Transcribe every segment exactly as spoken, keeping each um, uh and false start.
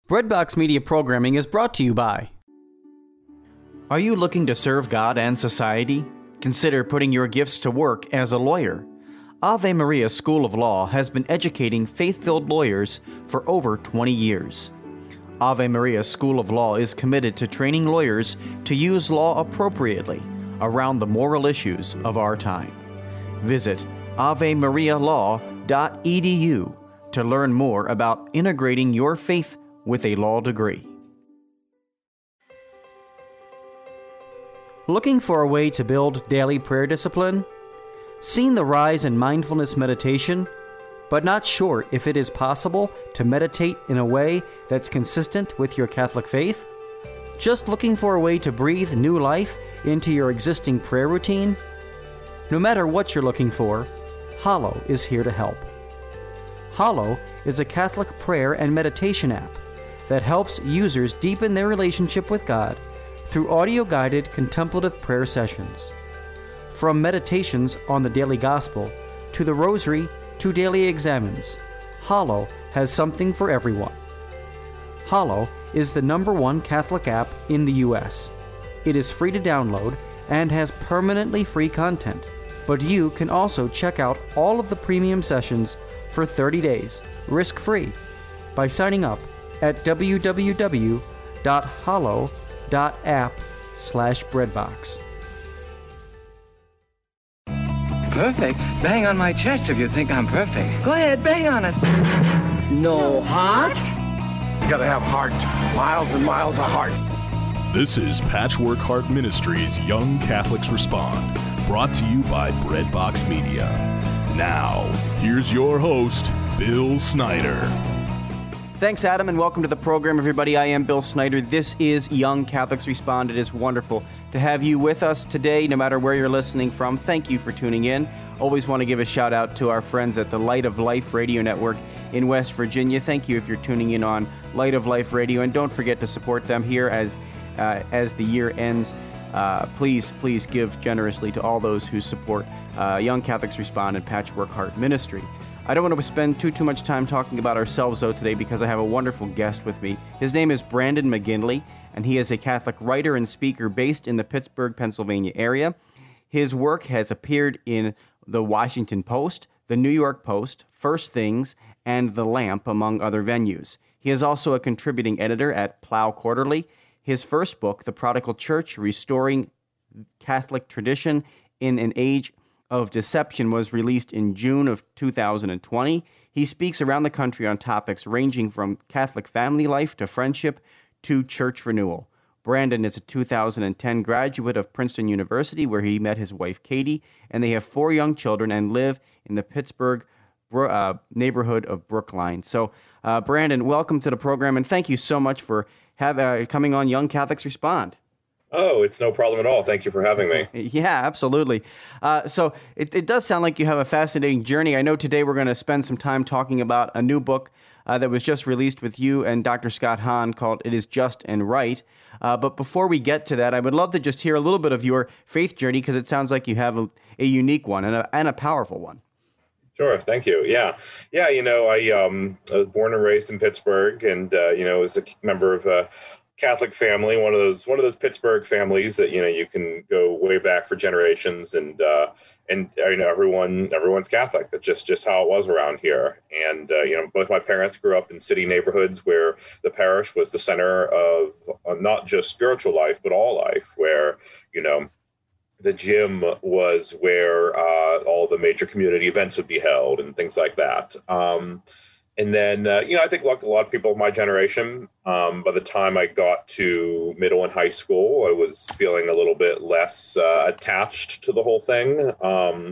Breadbox Media Programming is brought to you by... Are you looking to serve God and society? Consider putting your gifts to work as a lawyer. Ave Maria School of Law has been educating faith-filled lawyers for over twenty years. Ave Maria School of Law is committed to training lawyers to use law appropriately around the moral issues of our time. Visit ave maria law dot e d u to learn more about integrating your faith with a law degree. Looking for a way to build daily prayer discipline? Seen the rise in mindfulness meditation, but not sure if it is possible to meditate in a way that's consistent with your Catholic faith? Just looking for a way to breathe new life into your existing prayer routine? No matter what you're looking for, Hallow is here to help. Hallow is a Catholic prayer and meditation app that helps users deepen their relationship with God through audio-guided contemplative prayer sessions. From meditations on the daily gospel to the rosary to daily examens, Hallow has something for everyone. Hallow is the number one Catholic app in the U S. It is free to download and has permanently free content, but you can also check out all of the premium sessions for thirty days, risk-free, by signing up at w w w dot hallow dot app slash breadbox. Perfect? Bang on my chest if you think I'm perfect. Go ahead, bang on it. No heart? You gotta have heart. Miles and miles of heart. This is Patchwork Heart Ministries Young Catholics Respond, brought to you by Breadbox Media. Now, here's your host, Bill Snyder. Thanks, Adam, and welcome to the program, everybody. I am Bill Snyder. This is Young Catholics Respond. It is wonderful to have you with us today, no matter where you're listening from. Thank you for tuning in. Always want to give a shout out to our friends at the Light of Life Radio Network in West Virginia. Thank you if you're tuning in on Light of Life Radio, and don't forget to support them here as uh, as the year ends. Uh, please, please give generously to all those who support uh, Young Catholics Respond and Patchwork Heart Ministry. I don't want to spend too, too much time talking about ourselves, though, today, because I have a wonderful guest with me. His name is Brandon McGinley, and he is a Catholic writer and speaker based in the Pittsburgh, Pennsylvania area. His work has appeared in the Washington Post, the New York Post, First Things, and The Lamp, among other venues. He is also a contributing editor at Plough Quarterly. His first book, The Prodigal Church, Restoring Catholic Tradition in an Age of Deception, was released in June of two thousand twenty. He speaks around the country on topics ranging from Catholic family life to friendship to church renewal. Brandon is a two thousand ten graduate of Princeton University, where he met his wife, Katie, and they have four young children and live in the Pittsburgh uh, neighborhood of Brookline. So, uh, Brandon, welcome to the program, and thank you so much for have, uh, coming on Young Catholics Respond. Oh, it's no problem at all. Thank you for having me. Yeah, absolutely. Uh, so it, it does sound like you have a fascinating journey. I know today we're going to spend some time talking about a new book uh, that was just released with you and Doctor Scott Hahn called It Is Just and Right. Uh, but before we get to that, I would love to just hear a little bit of your faith journey, because it sounds like you have a, a unique one and a, and a powerful one. Sure. Thank you. Yeah. Yeah. You know, I, um, I was born and raised in Pittsburgh, and, uh, you know, was a member of a Catholic family, one of those one of those Pittsburgh families that, you know, you can go way back for generations, and uh, and you know everyone everyone's Catholic. That's just just how it was around here. And uh, you know, both my parents grew up in city neighborhoods where the parish was the center of uh, not just spiritual life but all life. Where, you know, the gym was where uh, all the major community events would be held and things like that. Um, And then, uh, you know, I think like a lot of people of my generation, um, by the time I got to middle and high school, I was feeling a little bit less uh, attached to the whole thing. Um,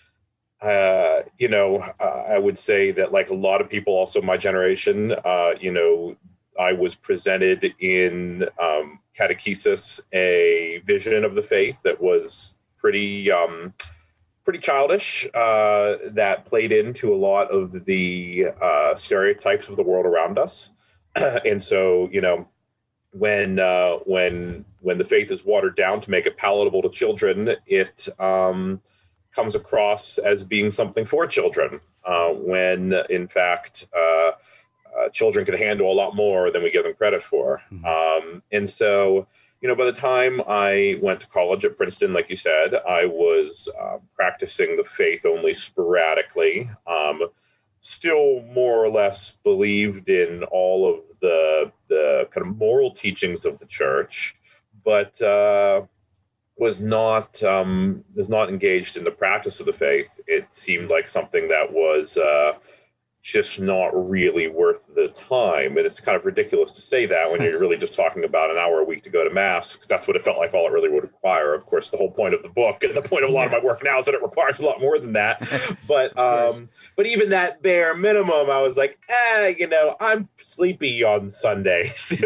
uh, you know, uh, I would say that like a lot of people also my generation, uh, you know, I was presented in um, catechesis a vision of the faith that was pretty... Um, pretty childish, uh, that played into a lot of the uh, stereotypes of the world around us. And so, you know, when uh, when when the faith is watered down to make it palatable to children, it um, comes across as being something for children, uh, when in fact, uh, uh, children could handle a lot more than we give them credit for. Mm-hmm. Um, and so, you know, by the time I went to college at Princeton, like you said, I was uh, practicing the faith only sporadically. Um, still more or less believed in all of the, the kind of moral teachings of the church, but uh, was not um, was not engaged in the practice of the faith. It seemed like something that was uh, just not really worth the time. And it's kind of ridiculous to say that when you're really just talking about an hour a week to go to mass, because that's what it felt like all it really would require. Of course, the whole point of the book and the point of a lot of my work now is that it requires a lot more than that. But um, but even that bare minimum, I was like, eh, you know, I'm sleepy on Sundays.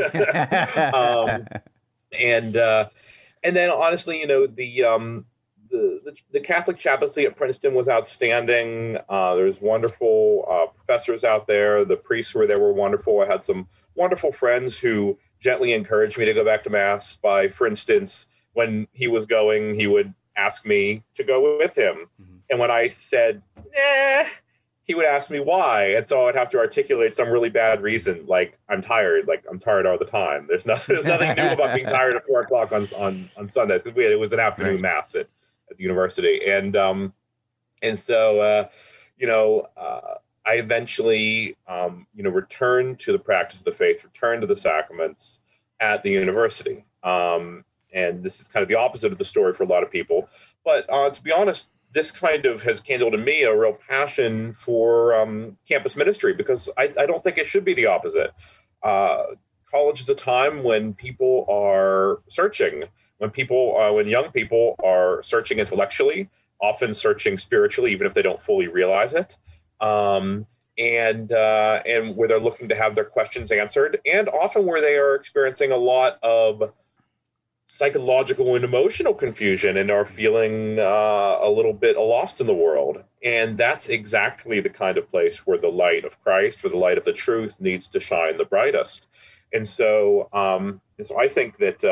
um, and uh, and then honestly, you know, the um, The, the, the Catholic chaplaincy at Princeton was outstanding. Uh, there's wonderful uh, professors out there. The priests who were there were wonderful. I had some wonderful friends who gently encouraged me to go back to mass by, for instance, when he was going, he would ask me to go with him. Mm-hmm. And when I said, nah, he would ask me why. And so I'd have to articulate some really bad reason. Like, I'm tired. Like, I'm tired all the time. There's nothing, there's nothing new about being tired at four o'clock on, on, on Sundays. Because it was an afternoon right. mass at, at the university. And, um, and so, uh, you know, uh, I eventually, um, you know, returned to the practice of the faith, returned to the sacraments at the university. Um, and this is kind of the opposite of the story for a lot of people. But uh, to be honest, this kind of has kindled in me a real passion for um, campus ministry, because I, I don't think it should be the opposite. Uh, college is a time when people are searching, when people, uh, when young people are searching intellectually, often searching spiritually, even if they don't fully realize it, um, and uh, and where they're looking to have their questions answered, and often where they are experiencing a lot of psychological and emotional confusion and are feeling uh, a little bit lost in the world. And that's exactly the kind of place where the light of Christ, or the light of the truth, needs to shine the brightest. And so, um, and so I think that,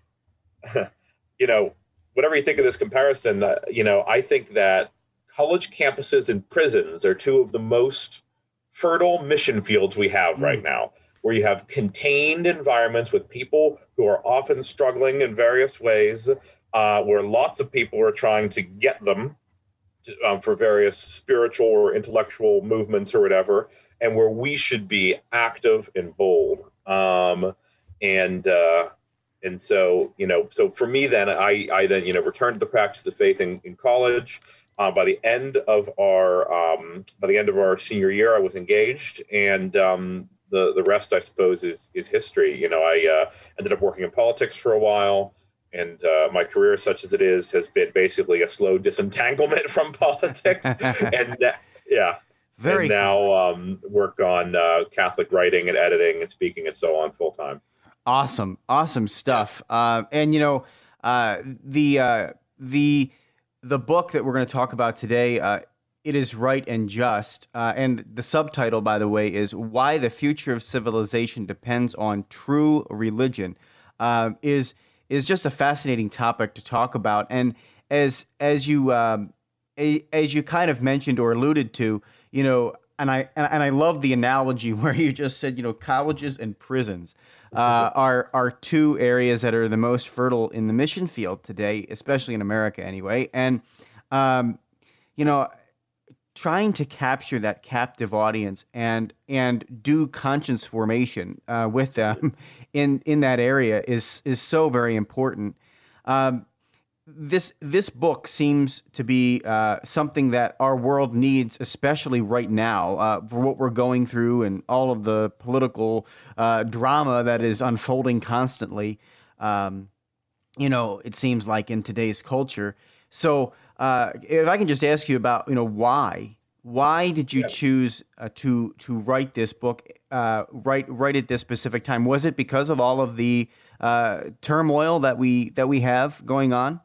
uh, you know, whatever you think of this comparison, uh, you know, I think that college campuses and prisons are two of the most fertile mission fields we have mm. right now, where you have contained environments with people who are often struggling in various ways, uh, where lots of people are trying to get them to, um, for various spiritual or intellectual movements or whatever, and where we should be active and bold. Um, and uh, and so, you know, so for me then, I, I then, you know, returned to the practice of the faith in, in college. Uh, by the end of our um, by the end of our senior year, I was engaged, and um, The the rest, I suppose, is is history. You know, I uh, ended up working in politics for a while, and uh, my career, such as it is, has been basically a slow disentanglement from politics. and uh, yeah, Very and now um, work on uh, Catholic writing and editing and speaking and so on full time. Awesome, awesome stuff. Uh, and you know, uh, the uh, the the book that we're going to talk about today. Uh, It is Right and Just. Uh, and the subtitle, by the way, is Why the Future of Civilization Depends on True Religion. Uh, is is just a fascinating topic to talk about. And as as you um, a, as you kind of mentioned or alluded to, you know, and I and I love the analogy where you just said, you know, colleges and prisons uh, are are two areas that are the most fertile in the mission field today, especially in America, anyway. And um, you know. Trying to capture that captive audience and and do conscience formation uh, with them in in that area is is so very important. Um, this this book seems to be uh, something that our world needs, especially right now, uh, for what we're going through and all of the political uh, drama that is unfolding constantly. Um, you know, it seems like in today's culture. So. Uh, if I can just ask you about, you know, why, why did you yeah. choose uh, to to write this book, uh, write write at this specific time? Was it because of all of the uh, turmoil that we that we have going on?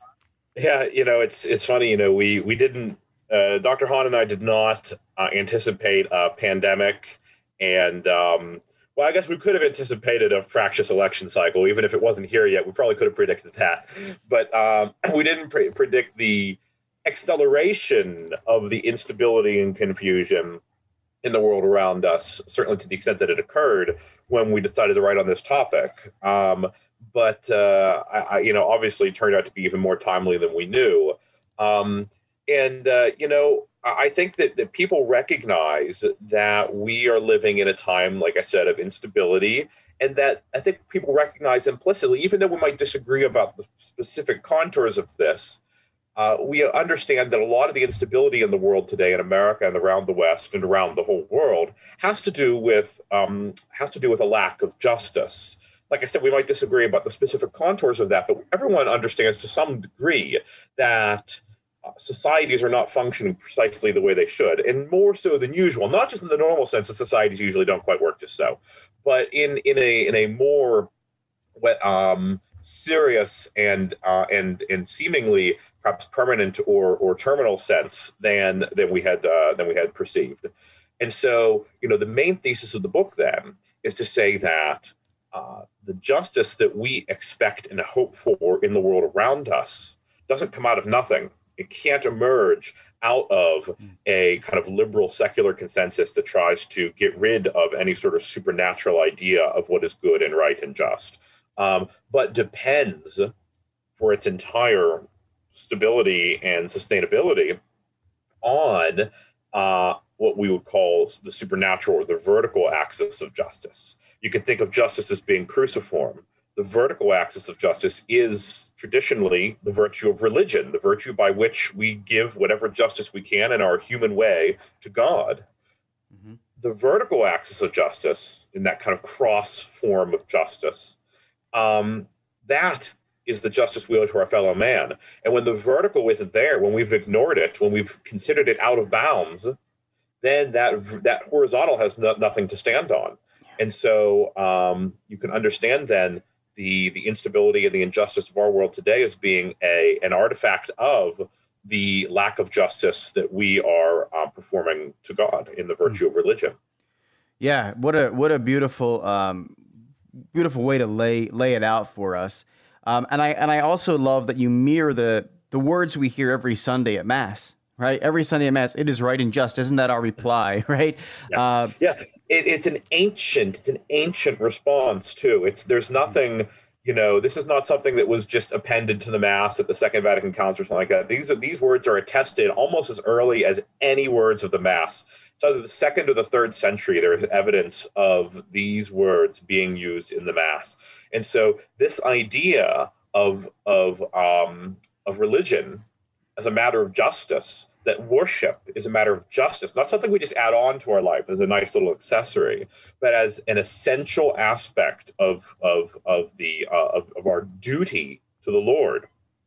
Yeah, you know, it's it's funny. You know, we we didn't. Uh, Doctor Hahn and I did not uh, anticipate a pandemic, and um, well, I guess we could have anticipated a fractious election cycle, even if it wasn't here yet. We probably could have predicted that, but um, we didn't pre- predict the acceleration of the instability and confusion in the world around us, certainly to the extent that it occurred when we decided to write on this topic. Um, but, uh, I, I, you know, obviously it turned out to be even more timely than we knew. Um, and, uh, you know, I think that, that people recognize that we are living in a time, like I said, of instability, and that I think people recognize implicitly, even though we might disagree about the specific contours of this, uh, we understand that a lot of the instability in the world today, in America and around the West and around the whole world, has to do with um, has to do with a lack of justice. Like I said, we might disagree about the specific contours of that, but everyone understands to some degree that Uh, societies are not functioning precisely the way they should, and more so than usual, not just in the normal sense that societies usually don't quite work just so, but in in a in a more um, serious and uh, and and seemingly perhaps permanent or or terminal sense than than we had uh, than we had perceived. And so, you know, the main thesis of the book then is to say that uh, the justice that we expect and hope for in the world around us doesn't come out of nothing. It can't emerge out of a kind of liberal secular consensus that tries to get rid of any sort of supernatural idea of what is good and right and just, um, but depends for its entire stability and sustainability on uh, what we would call the supernatural or the vertical axis of justice. You could think of justice as being cruciform. The vertical axis of justice is traditionally the virtue of religion, the virtue by which we give whatever justice we can in our human way to God. Mm-hmm. The vertical axis of justice, in that kind of cross form of justice, um, that is the justice we owe to our fellow man. And when the vertical isn't there, when we've ignored it, when we've considered it out of bounds, then that that horizontal has no, nothing to stand on. And so um, you can understand then the the instability and the injustice of our world today as being a an artifact of the lack of justice that we are uh, performing to God in the virtue of religion. Yeah, what a what a beautiful um, beautiful way to lay lay it out for us. Um, and I and I also love that you mirror the the words we hear every Sunday at Mass. Right, every Sunday at Mass, it is right and just. Isn't that our reply? Right? Yes. Uh, yeah, it, it's an ancient, it's an ancient response too. It's there's nothing, you know, this is not something that was just appended to the Mass at the Second Vatican Council or something like that. These are these words are attested almost as early as any words of the Mass. It's either the second or the third century. There is evidence of these words being used in the Mass, and so this idea of of um, of religion as a matter of justice, that worship is a matter of justice, not something we just add on to our life as a nice little accessory, but as an essential aspect of of of the uh, of, of our duty to the Lord.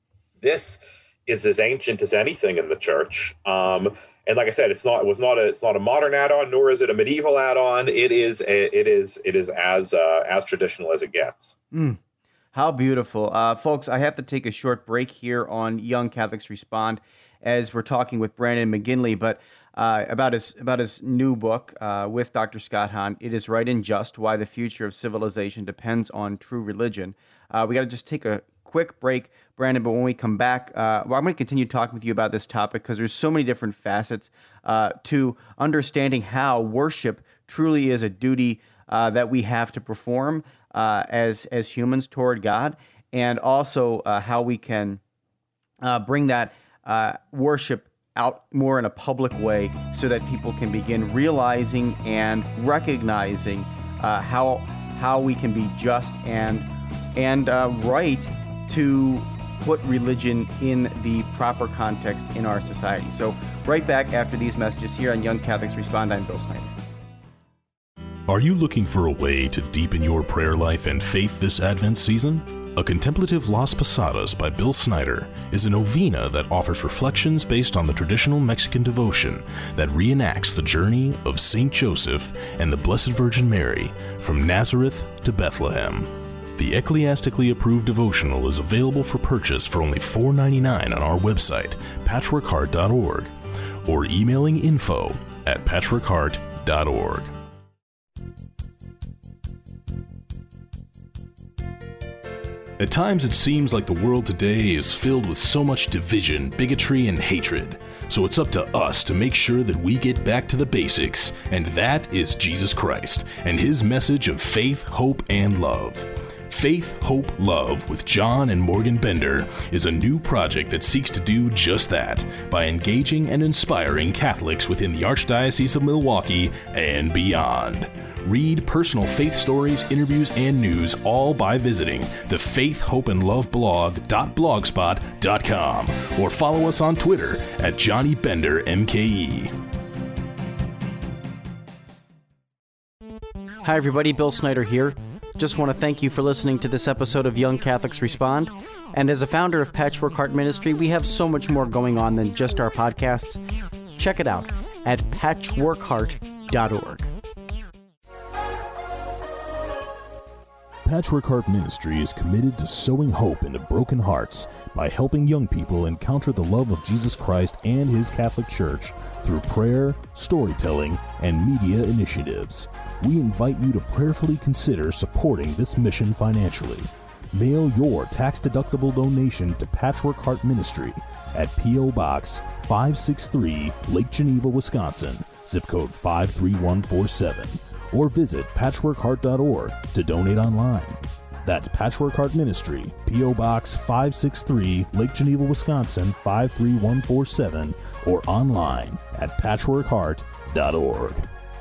This is as ancient as anything in the church, um, and like I said, it's not it was not a it's not a modern add-on, nor is it a medieval add-on. It is a, it is it is as uh, as traditional as it gets. Mm. How beautiful. Uh, folks, I have to take a short break here on Young Catholics Respond as we're talking with Brandon McGinley, but uh, about his about his new book uh, with Doctor Scott Hahn, It Is Right and Just, Why the Future of Civilization Depends on True Religion. Uh, we got to just take a quick break, Brandon, but when we come back, uh, well, I'm going to continue talking with you about this topic because there's so many different facets uh, to understanding how worship truly is a duty uh, that we have to perform Uh, as as humans toward God, and also uh, how we can uh, bring that uh, worship out more in a public way so that people can begin realizing and recognizing uh, how how we can be just and and uh, right to put religion in the proper context in our society. So right back after these messages here on Young Catholics Respond. I'm Bill Snyder. Are you looking for a way to deepen your prayer life and faith this Advent season? A Contemplative Las Posadas by Bill Snyder is a novena that offers reflections based on the traditional Mexican devotion that reenacts the journey of Saint Joseph and the Blessed Virgin Mary from Nazareth to Bethlehem. The ecclesiastically approved devotional is available for purchase for only four dollars and ninety-nine cents on our website, patchwork heart dot org, or emailing info at patchwork heart dot org. At times it seems like the world today is filled with so much division, bigotry, and hatred. So it's up to us to make sure that we get back to the basics, and that is Jesus Christ and his message of faith, hope, and love. Faith, Hope, Love with John and Morgan Bender is a new project that seeks to do just that by engaging and inspiring Catholics within the Archdiocese of Milwaukee and beyond. Read personal faith stories, interviews, and news all by visiting the faith hope and love blog dot blogspot dot com or follow us on Twitter at Johnny Bender M K E. Hi everybody, Bill Snyder here. Just want to thank you for listening to this episode of Young Catholics Respond. And as a founder of Patchwork Heart Ministry, we have so much more going on than just our podcasts. Check it out at patchwork heart dot org. Patchwork Heart Ministry is committed to sowing hope into broken hearts by helping young people encounter the love of Jesus Christ and his Catholic Church through prayer, storytelling, and media initiatives. We invite you to prayerfully consider supporting this mission financially. Mail your tax-deductible donation to Patchwork Heart Ministry at P O. Box five sixty-three, Lake Geneva, Wisconsin, zip code five three one four seven. Or visit patchwork heart dot org to donate online. That's Patchwork Heart Ministry, P O. Box five sixty-three, Lake Geneva, Wisconsin, five three one four seven, or online at patchwork heart dot org.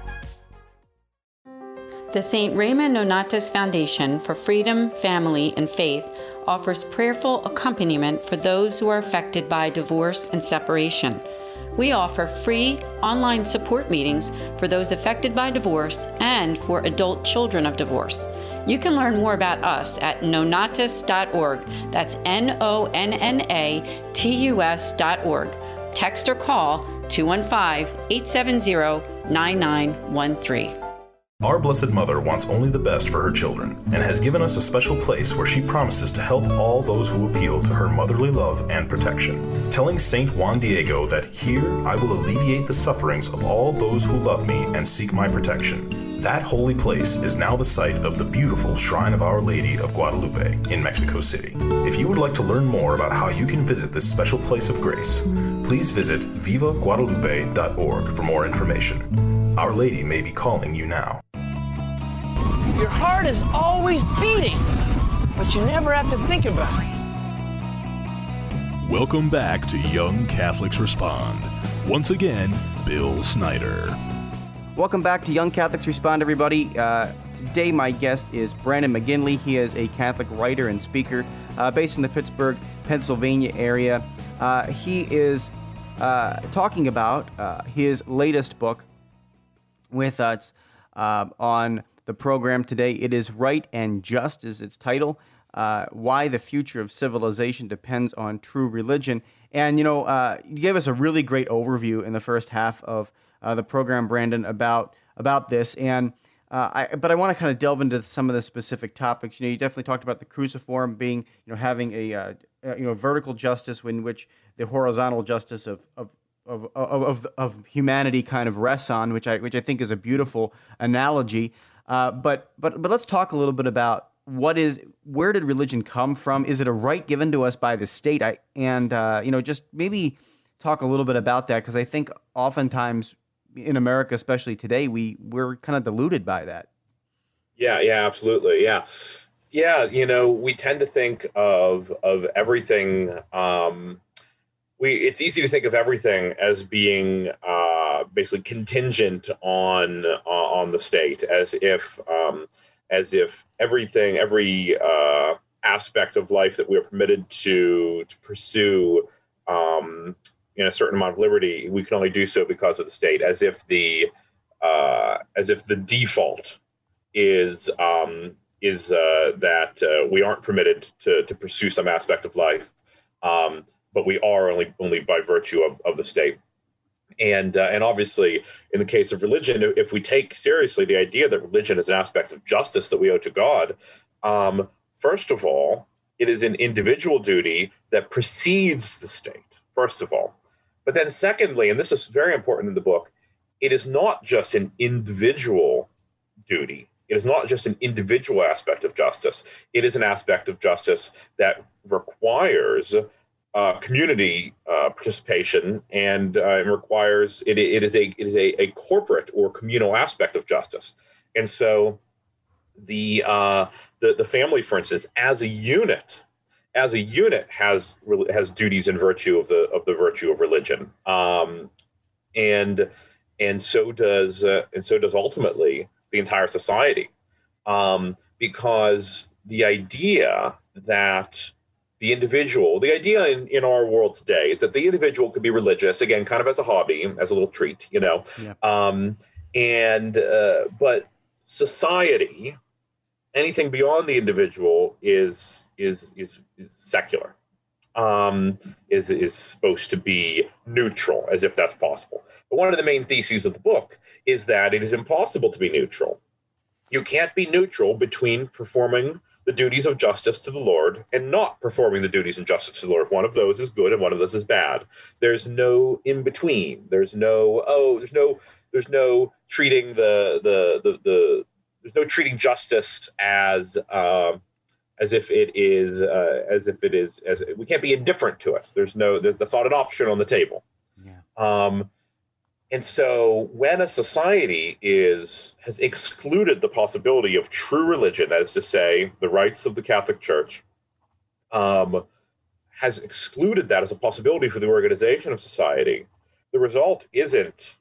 The Saint Raymond Nonatus Foundation for Freedom, Family, and Faith offers prayerful accompaniment for those who are affected by divorce and separation. We offer free online support meetings for those affected by divorce and for adult children of divorce. You can learn more about us at nonatus dot org. That's N O N N A T U S dot org. Text or call two one five, eight seven zero, nine nine one three. Our Blessed Mother wants only the best for her children and has given us a special place where she promises to help all those who appeal to her motherly love and protection. Telling Saint Juan Diego that here I will alleviate the sufferings of all those who love me and seek my protection. That holy place is now the site of the beautiful Shrine of Our Lady of Guadalupe in Mexico City. If you would like to learn more about how you can visit this special place of grace, please visit viva guadalupe dot org for more information. Our Lady may be calling you now. Your heart is always beating, but you never have to think about it. Welcome back to Young Catholics Respond. Once again, Bill Snyder. Welcome back to Young Catholics Respond, everybody. Uh, today my guest is Brandon McGinley. He is a Catholic writer and speaker uh, based in the Pittsburgh, Pennsylvania area. Uh, he is uh, talking about uh, his latest book with us uh, on the program today. It is Right and Just is its title. Uh, why the future of civilization depends on true religion. And, you know, uh, you gave us a really great overview in the first half of uh, the program, Brandon, about about this. And uh, I, but I want to kind of delve into some of the specific topics. You know, you definitely talked about the cruciform being, you know, having a uh, uh, you know vertical justice in which the horizontal justice of of of of of, of humanity kind of rests on, which I which I think is a beautiful analogy. Uh, but but but let's talk a little bit about what is where did religion come from? Is it a right given to us by the state? I and uh, you know just maybe talk a little bit about that, because I think oftentimes in America, especially today, we we're kind of deluded by that. Yeah, yeah, absolutely, yeah, yeah. You know, we tend to think of of everything. Um, we it's easy to think of everything as being uh, basically contingent on uh, on the state, as if um, as if everything, every uh, aspect of life that we are permitted to to pursue um, in a certain amount of liberty, we can only do so because of the state, as if the uh, as if the default is um, is uh, that uh, we aren't permitted to to pursue some aspect of life, um, but we are only only by virtue of, of the state. And uh, and obviously, in the case of religion, if we take seriously the idea that religion is an aspect of justice that we owe to God, um, first of all, it is an individual duty that precedes the state, first of all. But then secondly, and this is very important in the book, it is not just an individual duty. It is not just an individual aspect of justice. It is an aspect of justice that requires uh, community uh, participation, and uh, it requires it, it is a it is a, a corporate or communal aspect of justice. And so the uh, the the family, for instance, as a unit, as a unit has has duties in virtue of the of the virtue of religion, um, and and so does uh, and so does ultimately the entire society, um, because the idea that the individual, the idea in, in our world today is that the individual could be religious, again, kind of as a hobby, as a little treat, you know, yeah. um, and uh, but society, anything beyond the individual is is is, is secular, um, is is supposed to be neutral, as if that's possible. But one of the main theses of the book is that it is impossible to be neutral. You can't be neutral between performing the duties of justice to the Lord and not performing the duties of justice to the Lord. One of those is good and one of those is bad. There's no in between. There's no oh, there's no there's no treating the the the, the there's no treating justice as uh, as if it is uh, as if it is as we can't be indifferent to it. There's no there's, that's not an option on the table. Yeah. Um, And so when a society is has excluded the possibility of true religion, that is to say, the rights of the Catholic Church, um, has excluded that as a possibility for the organization of society, the result isn't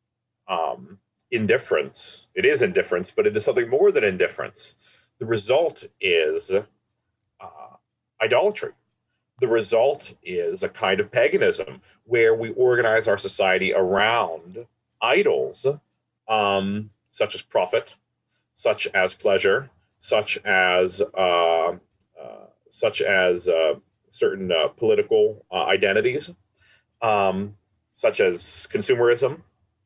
um, indifference. It is indifference, but it is something more than indifference. The result is uh, idolatry. The result is a kind of paganism where we organize our society around idols, um, such as profit, such as pleasure, such as uh, uh, such as uh, certain uh, political uh, identities, um, such as consumerism,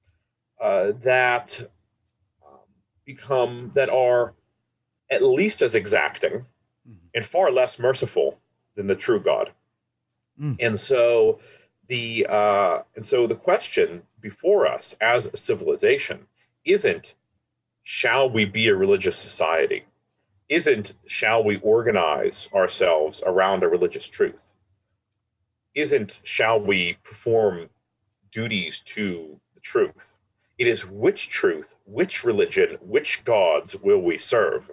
uh, that um, become that are at least as exacting mm-hmm. and far less merciful than the true God. Mm. And so the uh, and so the question before us as a civilization isn't, shall we be a religious society? Isn't, shall we organize ourselves around a religious truth? Isn't, shall we perform duties to the truth? It is, which truth, which religion, which gods will we serve?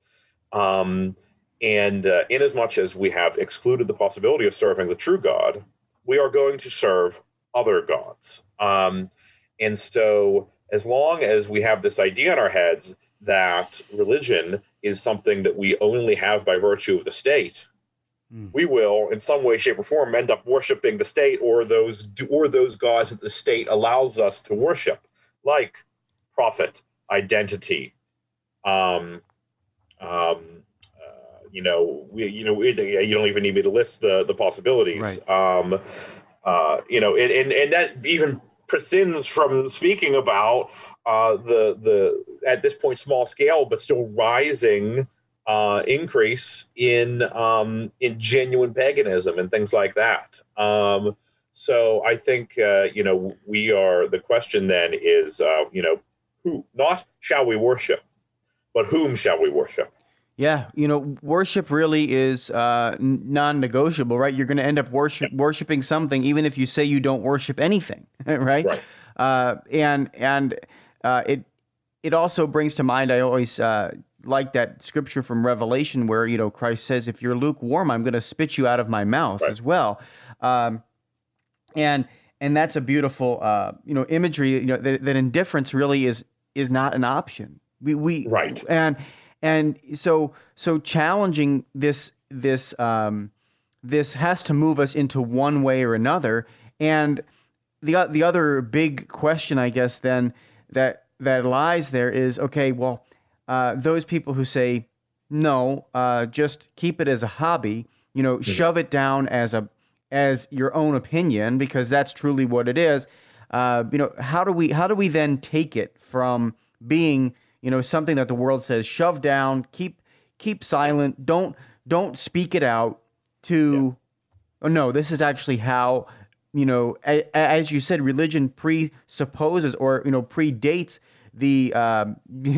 Um, And uh, inasmuch as we have excluded the possibility of serving the true God, we are going to serve other gods. Um, and so as long as we have this idea in our heads that religion is something that we only have by virtue of the state, mm. we will, in some way, shape, or form, end up worshiping the state or those or those gods that the state allows us to worship, like profit, identity, um, um, You know, we, you know, we, you don't even need me to list the the possibilities. Right. Um, uh, you know, and, and and that even prescinds from speaking about uh, the the at this point small scale but still rising uh, increase in um, in genuine paganism and things like that. Um, so I think uh, you know we are. The question then is uh, you know who not shall we worship, but whom shall we worship? Yeah, you know, worship really is uh, non-negotiable, right? You're going to end up worship, worshiping something, even if you say you don't worship anything, right? right. Uh, and and uh, it it also brings to mind. I always uh, like that scripture from Revelation where you know Christ says, "If you're lukewarm, I'm going to spit you out of my mouth," right. as well. Um, and and that's a beautiful uh, you know imagery. You know that, that indifference really is is not an option. We we right and. And so, so challenging this, this, um, this has to move us into one way or another. And the the other big question, I guess, then that that lies there is, okay, well, uh, those people who say no, uh, just keep it as a hobby, you know, mm-hmm. shove it down as a as your own opinion because that's truly what it is. Uh, you know, how do we how do we then take it from being you know, something that the world says, shove down, keep keep silent, don't don't speak it out, to, yeah. oh no, this is actually how, you know, a, as you said, religion presupposes or, you know, predates the um,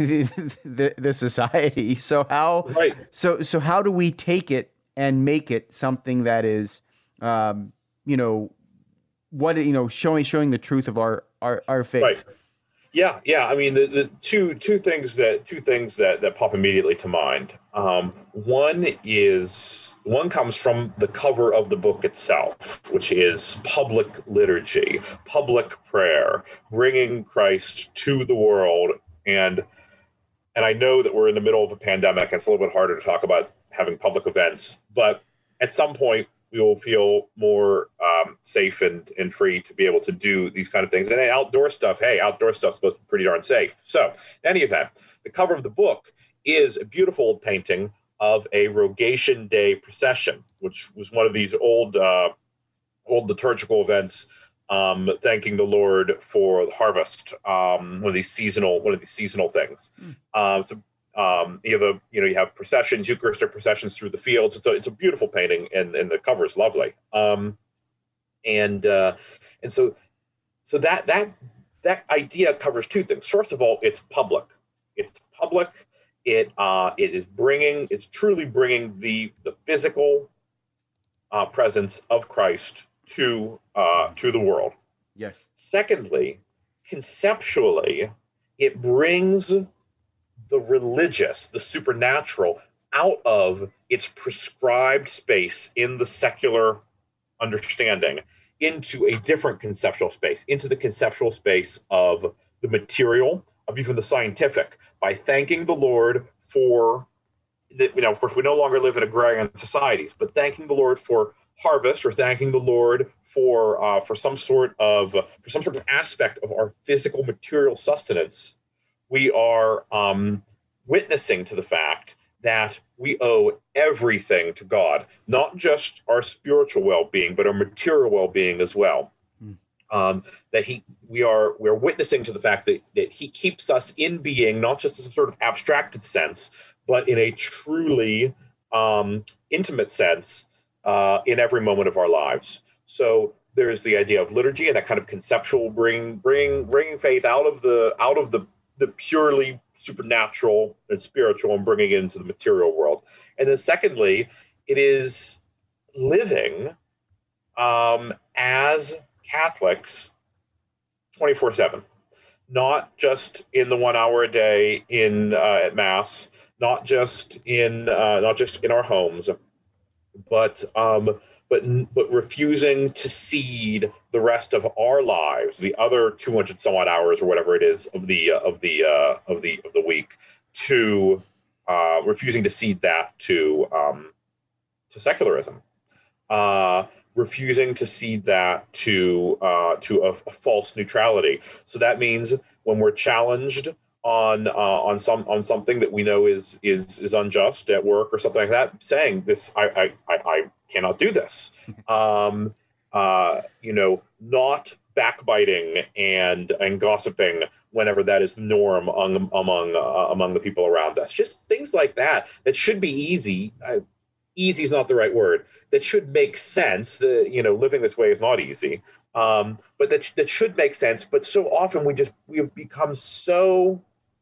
the, the society. So how, right. so so how do we take it and make it something that is um, you know, what, you know, showing showing the truth of our our, our faith. Right. Yeah, yeah. I mean, the, the two two things that two things that, that pop immediately to mind. Um, one is one comes from the cover of the book itself, which is public liturgy, public prayer, bringing Christ to the world. And and I know that we're in the middle of a pandemic, and it's a little bit harder to talk about having public events, but at some point we will feel more um, safe and, and free to be able to do these kind of things. And outdoor stuff, hey, outdoor stuff's supposed to be pretty darn safe. So in any event, the cover of the book is a beautiful painting of a Rogation Day procession, which was one of these old uh, old liturgical events, um, thanking the Lord for the harvest, um, one of these seasonal one of these seasonal things. Mm. Uh, so Um, you have a, you know, you have processions, Eucharistic processions through the fields. It's a, it's a beautiful painting, and, and the cover is lovely. Um, and uh, and so, so that that that idea covers two things. First of all, it's public. It's public. It uh, it is bringing, it's truly bringing the the physical uh, presence of Christ to uh, to the world. Yes. Secondly, conceptually, it brings the religious, the supernatural, out of its prescribed space in the secular understanding into a different conceptual space, into the conceptual space of the material, of even the scientific, by thanking the Lord for, the, you know, of course, we no longer live in agrarian societies, but thanking the Lord for harvest, or thanking the Lord for uh, for some sort of for some sort of aspect of our physical material sustenance. We are um, witnessing to the fact that we owe everything to God, not just our spiritual well-being, but our material well-being as well. Mm. Um, that he, we are, we are witnessing to the fact that, that he keeps us in being, not just in some sort of abstracted sense, but in a truly um, intimate sense uh, in every moment of our lives. So there's the idea of liturgy and that kind of conceptual bring, bring, bringing faith out of the, out of the, the purely supernatural and spiritual and bringing it into the material world. And then secondly, it is living um, as Catholics twenty-four seven, not just in the one hour a day in uh, at Mass, not just in uh, not just in our homes, but um, but but refusing to cede the rest of our lives, the other two hundred some odd hours or whatever it is of the uh, of the uh, of the of the week, to uh, refusing to cede that to um, to secularism, uh, refusing to cede that to uh, to a, a false neutrality. So that means when we're challenged on uh, on some on something that we know is is is unjust at work or something like that, saying this, I I I, I cannot do this. Um, uh, you know, not backbiting and and gossiping whenever that is the norm among among uh, among the people around us. Just things like that that should be easy. Uh, easy is not the right word. That should make sense. Uh, you know, living this way is not easy. Um, but that that should make sense. But so often we just we have become so.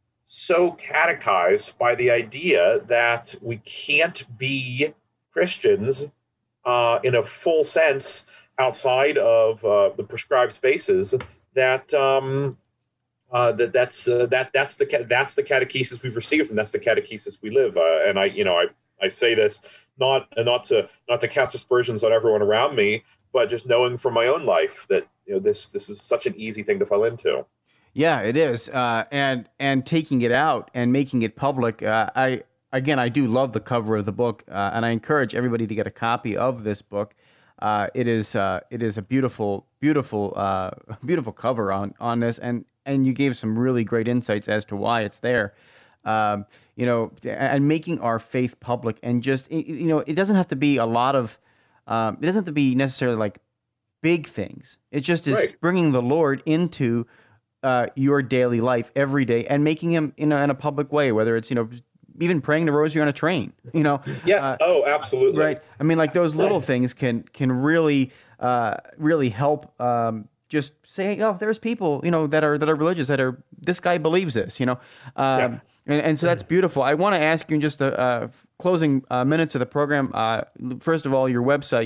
so catechized by the idea that we can't be Christians uh, in a full sense outside of uh, the prescribed spaces that um, uh, that that's uh, that that's the that's the catechesis we've received, and that's the catechesis we live. Uh, and I, you know, I, I say this not not to not to cast aspersions on everyone around me, but just knowing from my own life that, you know, this this is such an easy thing to fall into. Yeah, it is, uh, and and taking it out and making it public. Uh, I again, I do love the cover of the book, uh, and I encourage everybody to get a copy of this book. Uh, it is uh, it is a beautiful, beautiful, uh, beautiful cover on on this, and and you gave some really great insights as to why it's there. Um, you know, and making our faith public, and just, you know, it doesn't have to be a lot of, um, it doesn't have to be necessarily like big things. It just is right. Bringing the Lord into Uh, your daily life every day, and making him in a, in a public way, whether it's, you know, even praying the rosary on a train, you know. Yes. Uh, oh, absolutely. Right. I mean, like those little things can can really uh, really help. Um, just saying, oh, there's people, you know, that are that are religious, that are, this guy believes this, you know. Um, yeah. and, and so that's beautiful. I want to ask you in just the uh, closing uh, minutes of the program. Uh, first of all, your website.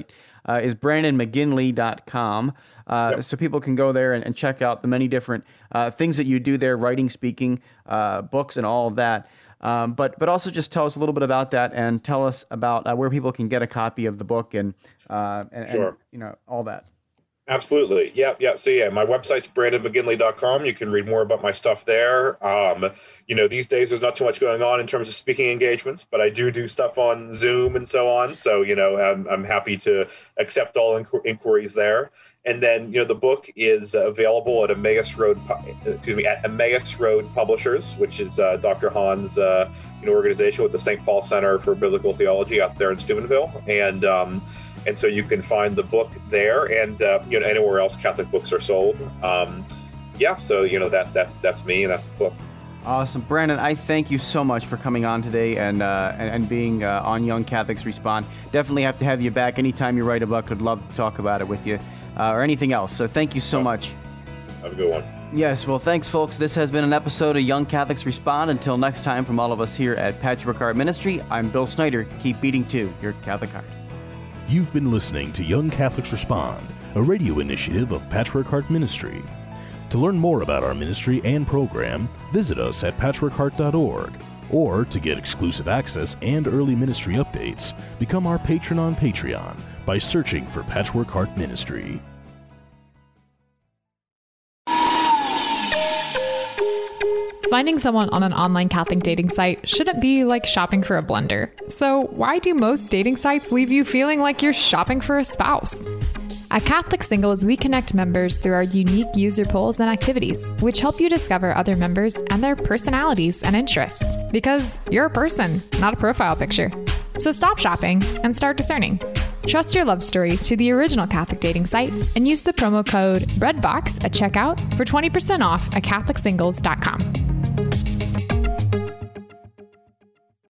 uh, is brandon mcginley dot com. Uh, yep. So people can go there and, and check out the many different uh, things that you do there, writing, speaking, uh, books, and all of that. Um, but but also just tell us a little bit about that and tell us about uh, where people can get a copy of the book and, uh, and, sure. and you know all that. Absolutely. Yeah. Yeah. So yeah, my website's brandon mcginley dot com. You can read more about my stuff there. Um, you know, these days there's not too much going on in terms of speaking engagements, but I do do stuff on Zoom and so on. So, you know, I'm, I'm happy to accept all inqu- inquiries there. And then, you know, the book is available at Emmaus Road, excuse me, at Emmaus Road Publishers, which is uh, Doctor Hahn's, uh, you know, organization with the Saint Paul Center for Biblical Theology out there in Steubenville. And, um, And so you can find the book there, and uh, you know anywhere else Catholic books are sold. Um, yeah, so you know that that's that's me, and that's the book. Awesome, Brandon. I thank you so much for coming on today and uh, and, and being uh, on Young Catholics Respond. Definitely have to have you back anytime you write a book. I'd love to talk about it with you uh, or anything else. So thank you so much. Have a good one. Yes, well, thanks, folks. This has been an episode of Young Catholics Respond. Until next time, from all of us here at Patrick Ricard Ministry, I'm Bill Snyder. Keep beating to your Catholic heart. You've been listening to Young Catholics Respond, a radio initiative of Patrick Ricard Ministry. To learn more about our ministry and program, visit us at patrick heart dot org. Or to get exclusive access and early ministry updates, become our patron on Patreon by searching for Patchwork Heart Ministry. Finding someone on an online Catholic dating site shouldn't be like shopping for a blender. So why do most dating sites leave you feeling like you're shopping for a spouse? At Catholic Singles, we connect members through our unique user polls and activities, which help you discover other members and their personalities and interests. Because you're a person, not a profile picture. So stop shopping and start discerning. Trust your love story to the original Catholic dating site and use the promo code BREADBOX at checkout for twenty percent off at catholic singles dot com.